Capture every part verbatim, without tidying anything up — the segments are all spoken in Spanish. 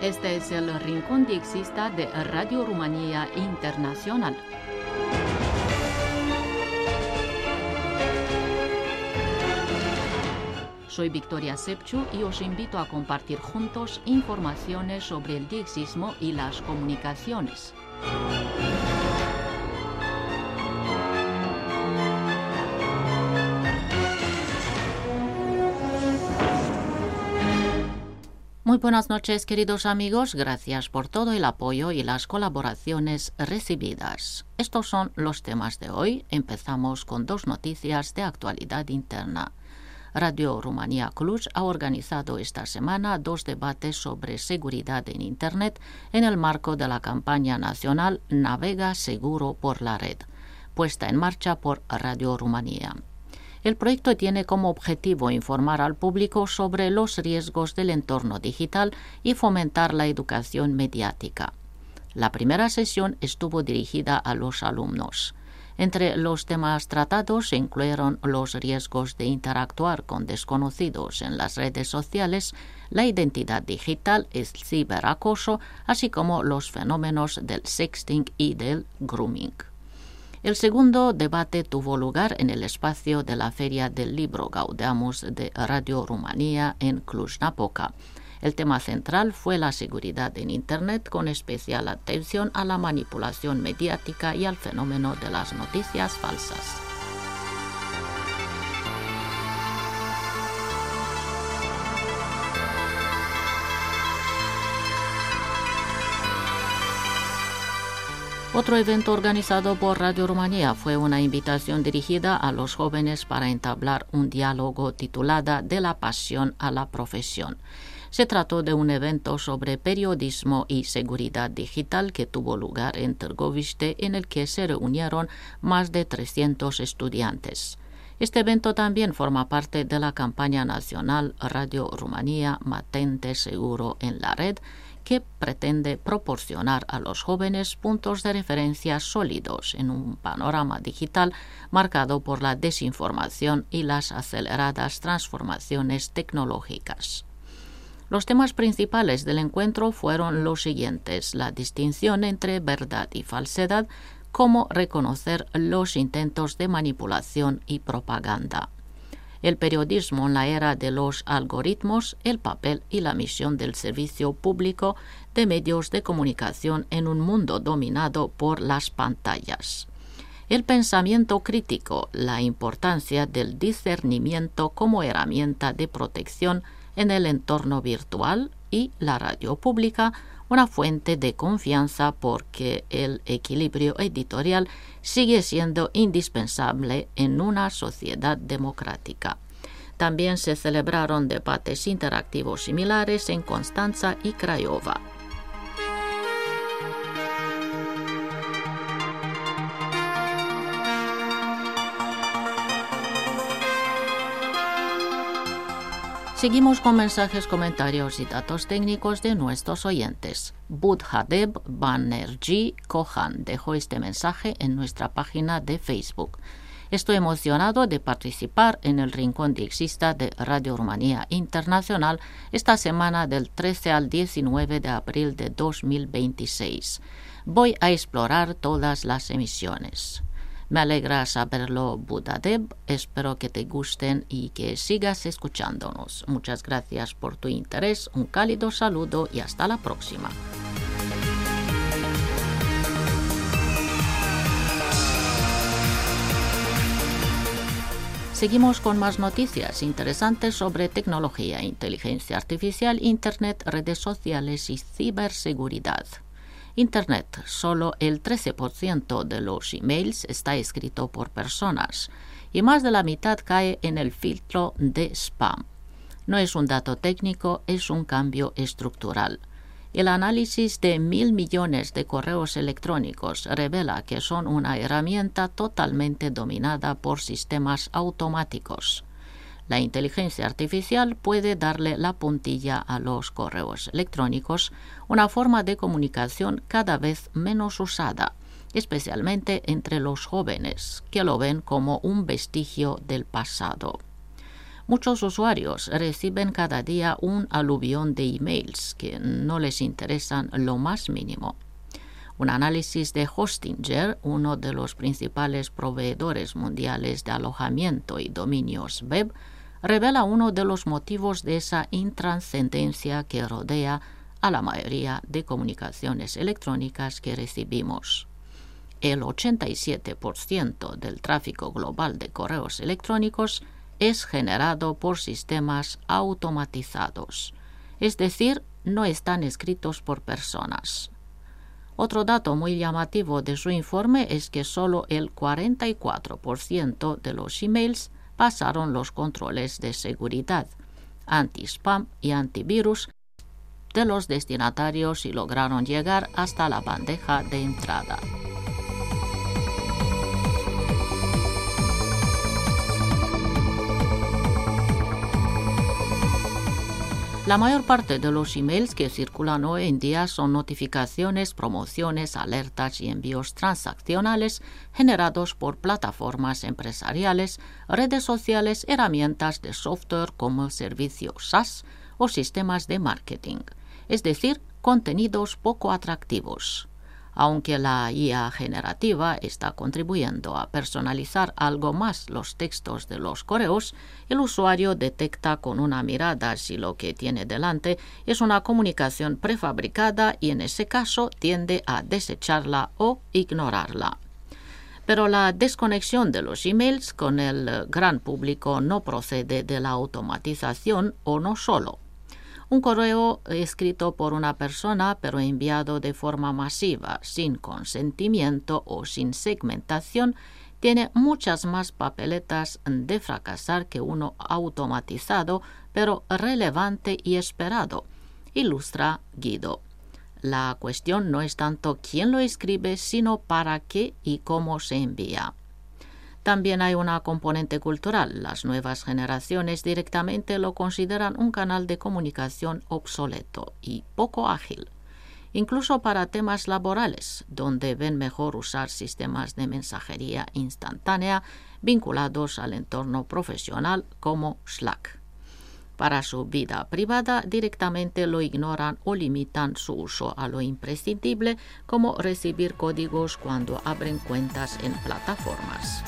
Este es el Rincón Diexista de Radio Rumanía Internacional. Soy Victoria Sepciu y os invito a compartir juntos informaciones sobre el diexismo y las comunicaciones. Muy buenas noches, queridos amigos. Gracias por todo el apoyo y las colaboraciones recibidas. Estos son los temas de hoy. Empezamos con dos noticias de actualidad interna. Radio Rumanía Cluj ha organizado esta semana dos debates sobre seguridad en Internet en el marco de la campaña nacional Navega Seguro por la Red, puesta en marcha por Radio Rumanía. El proyecto tiene como objetivo informar al público sobre los riesgos del entorno digital y fomentar la educación mediática. La primera sesión estuvo dirigida a los alumnos. Entre los temas tratados se incluyeron los riesgos de interactuar con desconocidos en las redes sociales, la identidad digital, el ciberacoso, así como los fenómenos del sexting y del grooming. El segundo debate tuvo lugar en el espacio de la Feria del Libro Gaudeamus de Radio Rumanía en Cluj-Napoca. El tema central fue la seguridad en Internet, con especial atención a la manipulación mediática y al fenómeno de las noticias falsas. Otro evento organizado por Radio Rumanía fue una invitación dirigida a los jóvenes para entablar un diálogo titulada De la pasión a la profesión. Se trató de un evento sobre periodismo y seguridad digital que tuvo lugar en Târgoviște, en el que se reunieron más de trescientos estudiantes. Este evento también forma parte de la campaña nacional Radio Rumanía Mantente Seguro en la Red, que pretende proporcionar a los jóvenes puntos de referencia sólidos en un panorama digital marcado por la desinformación y las aceleradas transformaciones tecnológicas. Los temas principales del encuentro fueron los siguientes: la distinción entre verdad y falsedad, cómo reconocer los intentos de manipulación y propaganda, el periodismo en la era de los algoritmos, el papel y la misión del servicio público de medios de comunicación en un mundo dominado por las pantallas, el pensamiento crítico, la importancia del discernimiento como herramienta de protección en el entorno virtual y la radio pública, una fuente de confianza porque el equilibrio editorial sigue siendo indispensable en una sociedad democrática. También se celebraron debates interactivos similares en Constanța y Craiova. Seguimos con mensajes, comentarios y datos técnicos de nuestros oyentes. Budhadeb Banerjee Kohan dejó este mensaje en nuestra página de Facebook. Estoy emocionado de participar en el Rincón Diexista de Radio Rumanía Internacional esta semana del trece al diecinueve de abril de dos mil veintiséis. Voy a explorar todas las emisiones. Me alegra saberlo, Budhadeb. Espero que te gusten y que sigas escuchándonos. Muchas gracias por tu interés, un cálido saludo y hasta la próxima. Seguimos con más noticias interesantes sobre tecnología, inteligencia artificial, Internet, redes sociales y ciberseguridad. Internet. Solo el trece por ciento de los emails está escrito por personas y más de la mitad cae en el filtro de spam. No es un dato técnico, es un cambio estructural. El análisis de mil millones de correos electrónicos revela que son una herramienta totalmente dominada por sistemas automáticos. La inteligencia artificial puede darle la puntilla a los correos electrónicos, una forma de comunicación cada vez menos usada, especialmente entre los jóvenes, que lo ven como un vestigio del pasado. Muchos usuarios reciben cada día un aluvión de emails que no les interesan lo más mínimo. Un análisis de Hostinger, uno de los principales proveedores mundiales de alojamiento y dominios web, revela uno de los motivos de esa intrascendencia que rodea a la mayoría de comunicaciones electrónicas que recibimos. El ochenta y siete por ciento del tráfico global de correos electrónicos es generado por sistemas automatizados, es decir, no están escritos por personas. Otro dato muy llamativo de su informe es que solo el cuarenta y cuatro por ciento de los emails pasaron los controles de seguridad, anti-spam y antivirus de los destinatarios y lograron llegar hasta la bandeja de entrada. La mayor parte de los emails que circulan hoy en día son notificaciones, promociones, alertas y envíos transaccionales generados por plataformas empresariales, redes sociales, herramientas de software como servicios SaaS o sistemas de marketing, es decir, contenidos poco atractivos. Aunque la I A generativa está contribuyendo a personalizar algo más los textos de los correos, el usuario detecta con una mirada si lo que tiene delante es una comunicación prefabricada y en ese caso tiende a desecharla o ignorarla. Pero la desconexión de los emails con el gran público no procede de la automatización o no solo. Un correo escrito por una persona pero enviado de forma masiva, sin consentimiento o sin segmentación, tiene muchas más papeletas de fracasar que uno automatizado pero relevante y esperado, ilustra Guido. La cuestión no es tanto quién lo escribe, sino para qué y cómo se envía. También hay una componente cultural. Las nuevas generaciones directamente lo consideran un canal de comunicación obsoleto y poco ágil, incluso para temas laborales, donde ven mejor usar sistemas de mensajería instantánea vinculados al entorno profesional como Slack. Para su vida privada directamente lo ignoran o limitan su uso a lo imprescindible, como recibir códigos cuando abren cuentas en plataformas.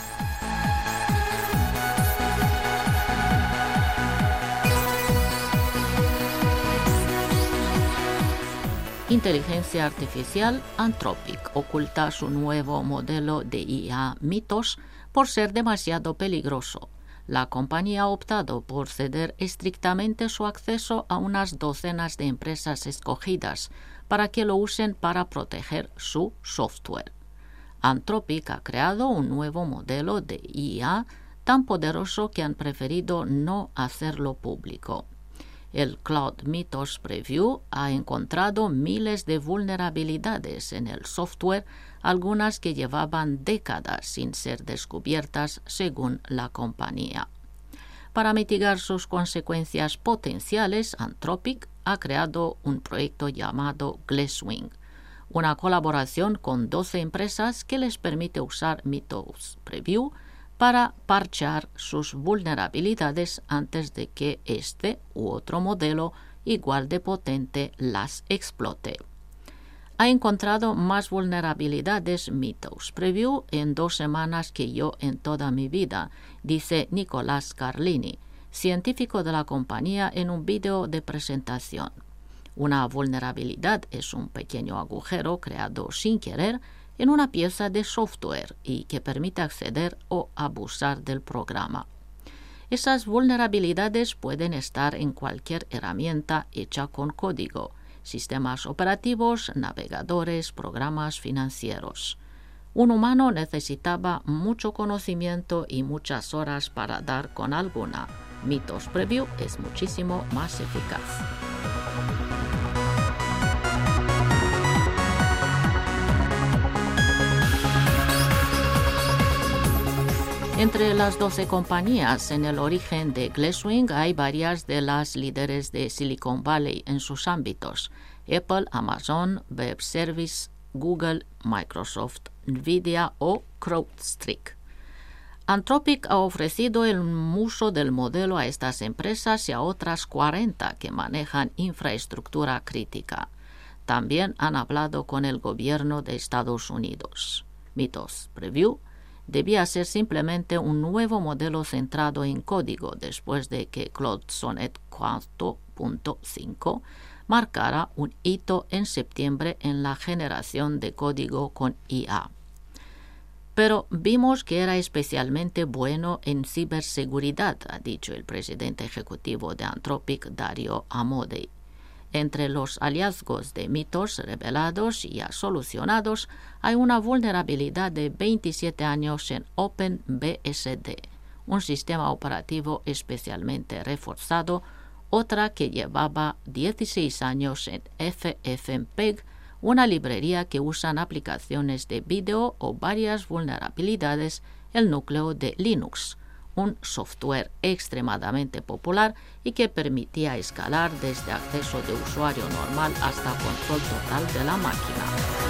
Inteligencia artificial Anthropic oculta su nuevo modelo de I A Mythos por ser demasiado peligroso. La compañía ha optado por ceder estrictamente su acceso a unas docenas de empresas escogidas para que lo usen para proteger su software. Anthropic ha creado un nuevo modelo de I A tan poderoso que han preferido no hacerlo público. El Cloud Mythos Preview ha encontrado miles de vulnerabilidades en el software, algunas que llevaban décadas sin ser descubiertas según la compañía. Para mitigar sus consecuencias potenciales, Anthropic ha creado un proyecto llamado Glasswing, una colaboración con doce empresas que les permite usar Mythos Preview para parchar sus vulnerabilidades antes de que este u otro modelo igual de potente las explote. Ha encontrado más vulnerabilidades Mythos Preview en dos semanas que yo en toda mi vida, dice Nicolás Carlini, científico de la compañía, en un vídeo de presentación. Una vulnerabilidad es un pequeño agujero creado sin querer en una pieza de software y que permite acceder o abusar del programa. Esas vulnerabilidades pueden estar en cualquier herramienta hecha con código, sistemas operativos, navegadores, programas financieros. Un humano necesitaba mucho conocimiento y muchas horas para dar con alguna. Mythos Preview es muchísimo más eficaz. Entre las doce compañías en el origen de Glasswing hay varias de las líderes de Silicon Valley en sus ámbitos: Apple, Amazon Web Services, Google, Microsoft, Nvidia o CrowdStrike. Anthropic ha ofrecido el uso del modelo a estas empresas y a otras cuarenta que manejan infraestructura crítica. También han hablado con el gobierno de Estados Unidos. Mythos Preview debía ser simplemente un nuevo modelo centrado en código después de que Claude Sonnet cuatro punto cinco marcara un hito en septiembre en la generación de código con I A. Pero vimos que era especialmente bueno en ciberseguridad, ha dicho el presidente ejecutivo de Anthropic, Dario Amodei. Entre los hallazgos de Mythos revelados y ya solucionados hay una vulnerabilidad de veintisiete años en OpenBSD, un sistema operativo especialmente reforzado, otra que llevaba dieciséis años en F F mpeg, una librería que usan aplicaciones de vídeo o varias vulnerabilidades, el núcleo de Linux, un software extremadamente popular y que permitía escalar desde acceso de usuario normal hasta control total de la máquina.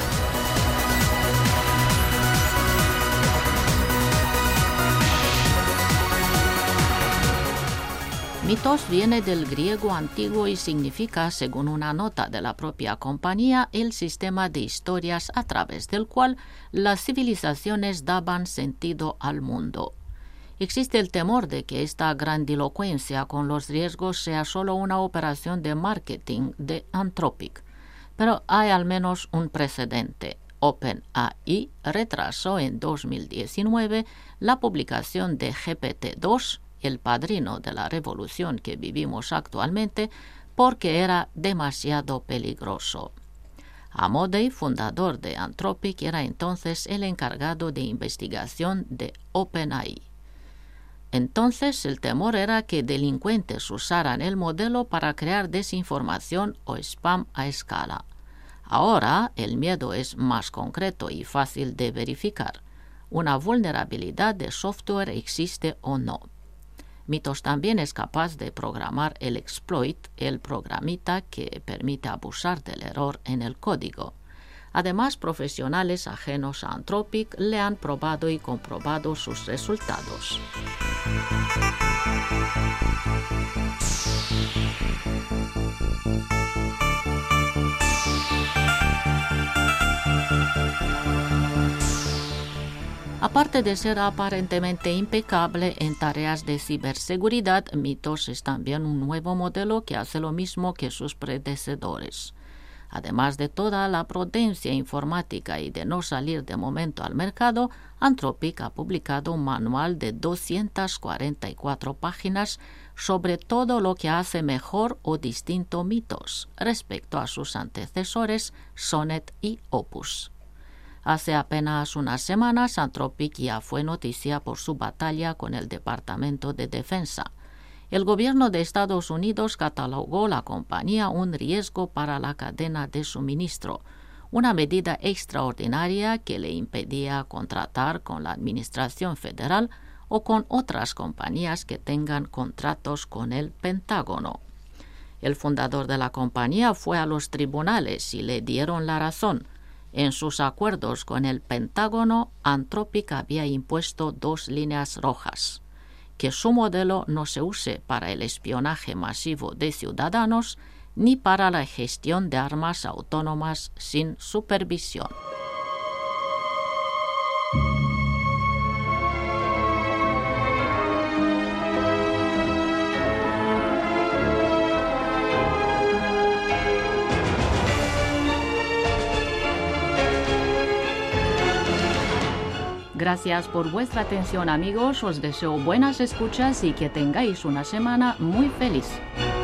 Mythos viene del griego antiguo y significa, según una nota de la propia compañía, el sistema de historias a través del cual las civilizaciones daban sentido al mundo. Existe el temor de que esta grandilocuencia con los riesgos sea solo una operación de marketing de Anthropic, pero hay al menos un precedente. OpenAI retrasó en dos mil diecinueve la publicación de G P T dos, el padrino de la revolución que vivimos actualmente, porque era demasiado peligroso. Amodei, fundador de Anthropic, era entonces el encargado de investigación de OpenAI. Entonces el temor era que delincuentes usaran el modelo para crear desinformación o spam a escala. Ahora el miedo es más concreto y fácil de verificar. Una vulnerabilidad de software existe o no. Mythos también es capaz de programar el exploit, el programita que permite abusar del error en el código. Además, profesionales ajenos a Anthropic le han probado y comprobado sus resultados. Aparte de ser aparentemente impecable en tareas de ciberseguridad, Mythos es también un nuevo modelo que hace lo mismo que sus predecesores. Además de toda la prudencia informática y de no salir de momento al mercado, Anthropic ha publicado un manual de doscientas cuarenta y cuatro páginas sobre todo lo que hace mejor o distinto Mythos respecto a sus antecesores Sonnet y Opus. Hace apenas unas semanas, Anthropic ya fue noticia por su batalla con el Departamento de Defensa. El gobierno de Estados Unidos catalogó la compañía un riesgo para la cadena de suministro, una medida extraordinaria que le impedía contratar con la Administración Federal o con otras compañías que tengan contratos con el Pentágono. El fundador de la compañía fue a los tribunales y le dieron la razón. En sus acuerdos con el Pentágono, Anthropic había impuesto dos líneas rojas: que su modelo no se use para el espionaje masivo de ciudadanos ni para la gestión de armas autónomas sin supervisión. Gracias por vuestra atención, amigos. Os deseo buenas escuchas y que tengáis una semana muy feliz.